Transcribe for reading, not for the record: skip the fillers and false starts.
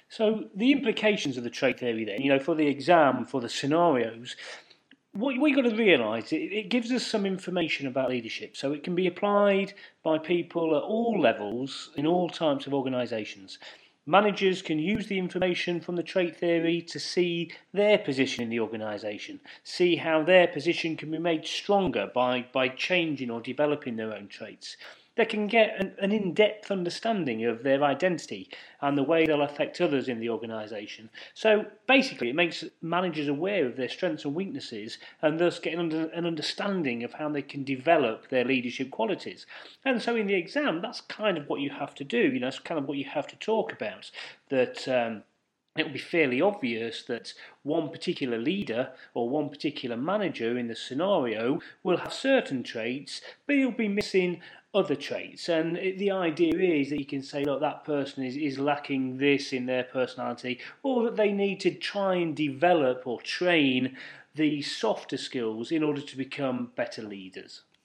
So the implications of the trait theory then, for the exam, for the scenarios, what we got to realise, it gives us some information about leadership. So it can be applied by people at all levels, in all types of organisations. Managers can use the information from the trait theory to see their position in the organisation, see how their position can be made stronger by changing or developing their own traits. They can get an in-depth understanding of their identity and the way they'll affect others in the organisation. So basically, it makes managers aware of their strengths and weaknesses and thus get an understanding of how they can develop their leadership qualities. And so in the exam, that's kind of what you have to do. It's kind of what you have to talk about. That it will be fairly obvious that one particular leader or one particular manager in the scenario will have certain traits, but he'll be missing other traits. And the idea is that you can say, look, that person is lacking this in their personality, or that they need to try and develop or train the softer skills in order to become better leaders.